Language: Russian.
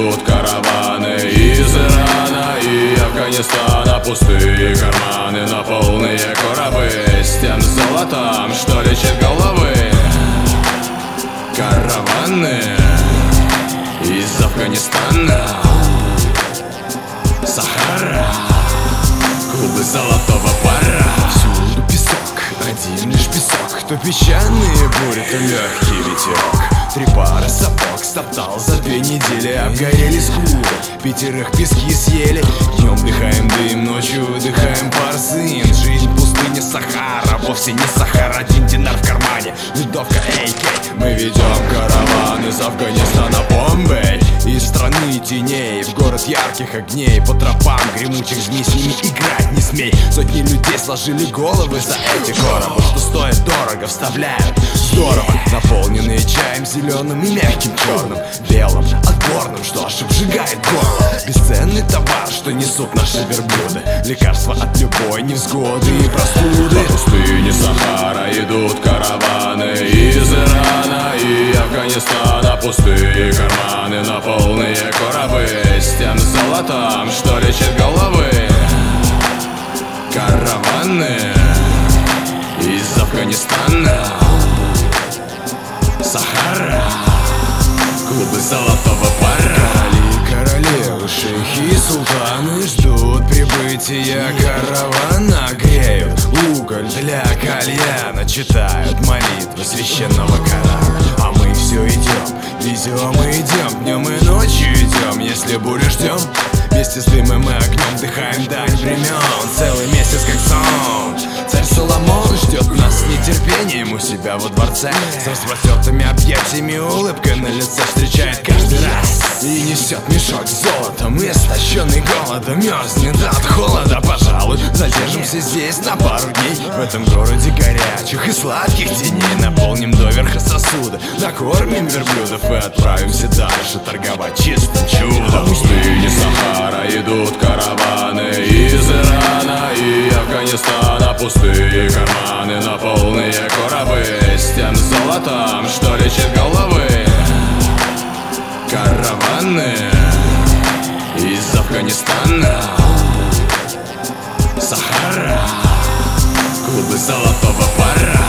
идут караваны из Ирана и Афганистана. Пустые карманы, но полные коробы с тем золотом, что лечит головы. Караваны из Афганистана, Сахара, клубы золотого пара. Всюду песок, один лишь песок, то песчаные бури, то легкий ветерок. 3 пары сапог стоптал за 2 недели, обгорели скулы, 5 пески съели. Днем дыхаем дым, ночью дыхаем парзин. Жизнь пустыни Сахара, вовсе не Сахара. 1 динар в кармане, винтовка AK. Мы ведем караван из Афганистана, Бомбей, из страны теней в город ярких огней. По тропам гремучих змей, с ними играть не смей. Сотни людей сложили головы за эти коробы, что стоит дорого, вставляют здорово. Наполненные чаем зеленым и мягким черным, белым, отборным, что аж обжигает горло. Бесценный товар, что несут наши верблюды, лекарства от любой невзгоды и простуды. По пустыне Сахара идут караваны из Ирана и Афганистана. Пустые карманы, но полные коробы с тем золотом, что лечит головы. Караваны из Афганистана, Сахара, клубы золотого пара. Королевы, шейхи и султаны ждут прибытия каравана. Греют уголь для кальяна, читают молитвы священного Корана. А мы все идем, везем и идем, днем и ночью идем. Если бурю ждем, вместе с дымом и огнем вдыхаем дань времен. Целый месяц как сон. Царь Соломон ждет нас с нетерпением у себя во дворце. С распростертыми объятиями, улыбкой на лице встречает каждый раз. И несет мешок с золотом, истощенный голодом, мерзнет от холода. Пожалуй, задержимся здесь на пару дней. В этом городе горячих и сладких теней наполним доверха сосуды, накормим верблюдов и отправимся дальше торговать чистым чудом. По пустыне Сахара идут караваны из Ирана и Афганистана. Пустые карманы, но полные коробы с тем золотом, что лечит головы. Караваны из Афганистана, Сахара, клубы золотого пара.